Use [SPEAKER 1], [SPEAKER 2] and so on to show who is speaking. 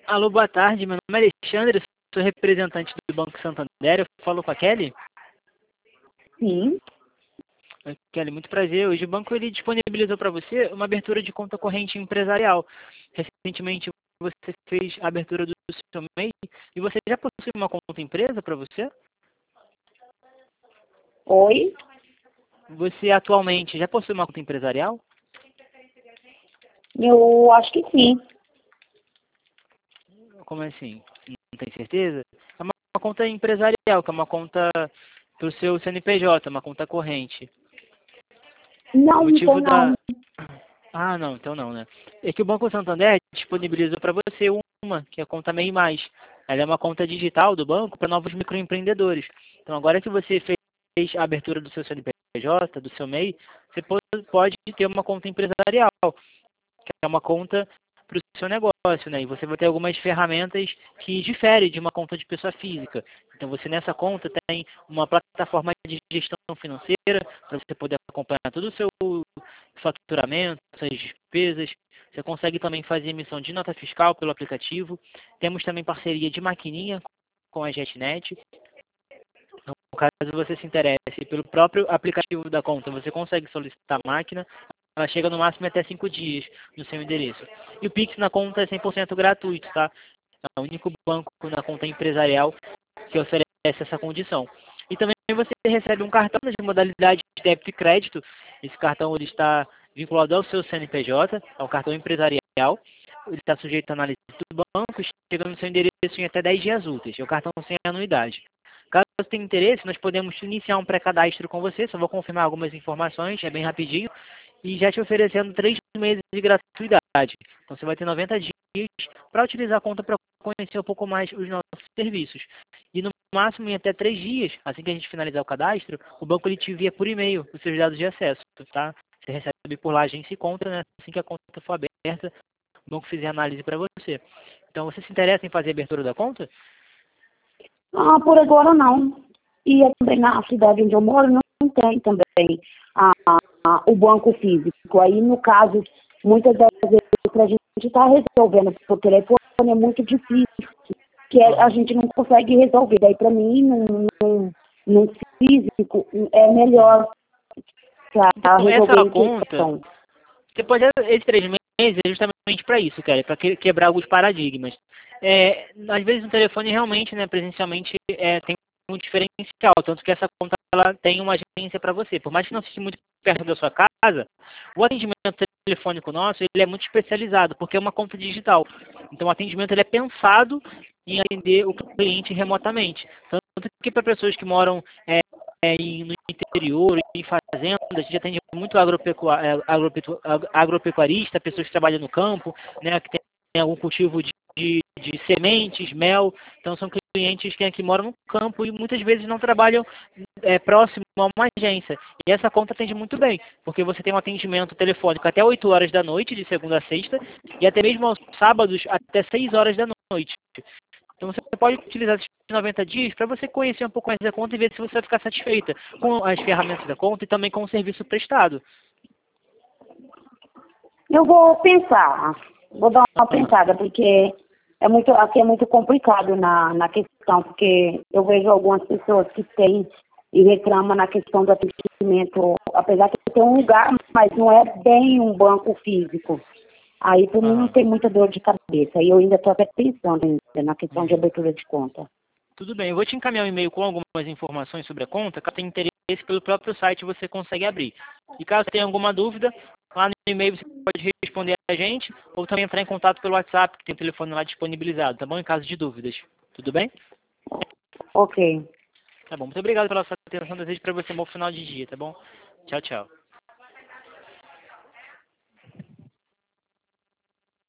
[SPEAKER 1] Alô, boa tarde. Meu nome é Alexandre, sou representante do Banco Santander. Eu falo com a Kelly.
[SPEAKER 2] Sim.
[SPEAKER 1] Kelly, muito prazer. Hoje o banco ele disponibilizou para você uma abertura de conta corrente empresarial. Recentemente você fez a abertura do seu MEI e você já possui uma conta empresa para você?
[SPEAKER 2] Oi?
[SPEAKER 1] Você atualmente já possui uma conta empresarial?
[SPEAKER 2] Eu acho que sim.
[SPEAKER 1] Como assim? Não tem certeza? É uma conta empresarial, que é uma conta para o seu CNPJ, uma conta corrente. O
[SPEAKER 2] Não, não
[SPEAKER 1] motivo
[SPEAKER 2] tô
[SPEAKER 1] da...
[SPEAKER 2] não.
[SPEAKER 1] Ah, não, então não, né? É que o Banco Santander disponibilizou para você uma, que é a conta MEI Mais. Ela é uma conta digital do banco para novos microempreendedores. Então, agora que você fez a abertura do seu CNPJ, do seu MEI, você pode ter uma conta empresarial, que é uma conta para o seu negócio, né? E você vai ter algumas ferramentas que diferem de uma conta de pessoa física. Então, você nessa conta tem uma plataforma de gestão financeira para você poder acompanhar todo o seu faturamento, suas despesas. Você consegue também fazer emissão de nota fiscal pelo aplicativo. Temos também parceria de maquininha com a JetNet. Então, caso você se interesse pelo próprio aplicativo da conta, você consegue solicitar a máquina. Ela chega no máximo até 5 dias no seu endereço. E o Pix na conta é 100% gratuito, tá? É o único banco na conta empresarial que oferece essa condição. E também você recebe um cartão de modalidade de débito e crédito. Esse cartão ele está vinculado ao seu CNPJ, ao cartão empresarial. Ele está sujeito à análise do banco, chegando no seu endereço em até 10 dias úteis. É o cartão sem anuidade. Caso você tenha interesse, nós podemos iniciar um pré-cadastro com você. Só vou confirmar algumas informações, é bem rapidinho. E já te oferecendo 3 meses de gratuidade. Então você vai ter 90 dias para utilizar a conta para conhecer um pouco mais os nossos serviços. E no máximo em até 3 dias, assim que a gente finalizar o cadastro, o banco ele te envia por e-mail os seus dados de acesso, tá? Você recebe por lá a agência e conta, né? Assim que a conta for aberta, o banco fizer a análise para você. Então você se interessa em fazer a abertura da conta?
[SPEAKER 2] Ah, por agora não. E também na cidade onde eu moro não tem também o banco físico. Aí, no caso, muitas das vezes a gente está resolvendo por telefone, é muito difícil, que a
[SPEAKER 1] Aham.
[SPEAKER 2] gente não consegue resolver. Daí, para mim, no físico, é melhor para
[SPEAKER 1] Então essa
[SPEAKER 2] resolver em
[SPEAKER 1] conta,
[SPEAKER 2] questão.
[SPEAKER 1] você pode esses 3 meses é justamente para isso, cara, para quebrar alguns paradigmas. Às vezes no telefone realmente, né, presencialmente tem um diferencial, tanto que essa conta ela tem uma agência para você. Por mais que não seja muito perto da sua casa, o atendimento telefônico nosso ele é muito especializado, porque é uma conta digital. Então o atendimento ele é pensado em atender o cliente remotamente. Tanto que para pessoas que moram no interior, em fazendas, a gente atende muito agropecuarista, pessoas que trabalham no campo, né, que tem algum cultivo de sementes, mel. Então são clientes que moram no campo e muitas vezes não trabalham próximo a uma agência. E essa conta atende muito bem, porque você tem um atendimento telefônico até 8 horas da noite, de segunda a sexta, e até mesmo aos sábados até 6 horas da noite. Então você pode utilizar esses 90 dias para você conhecer um pouco mais da conta e ver se você vai ficar satisfeita com as ferramentas da conta e também com o serviço prestado.
[SPEAKER 2] Eu vou pensar, vou dar uma
[SPEAKER 1] Aham.
[SPEAKER 2] pensada, porque aqui é muito complicado na questão, porque eu vejo algumas pessoas que têm e reclamam na questão do atendimento, apesar que tem um lugar, mas não é bem um banco físico. Aí, por mim, não
[SPEAKER 1] Aham.
[SPEAKER 2] tem muita dor de cabeça. E eu ainda estou até pensando ainda na questão de
[SPEAKER 1] Uhum.
[SPEAKER 2] abertura de conta.
[SPEAKER 1] Tudo bem, eu vou te encaminhar um e-mail com algumas informações sobre a conta. Caso tenha interesse, pelo próprio site você consegue abrir. E caso tenha alguma dúvida, lá no e-mail você pode responder a gente ou também entrar em contato pelo WhatsApp, que tem o telefone lá disponibilizado, tá bom? Em caso de dúvidas. Tudo bem?
[SPEAKER 2] Ok.
[SPEAKER 1] Tá bom. Muito obrigado pela sua atenção. Desejo para você um bom final de dia, tá bom? Tchau, tchau.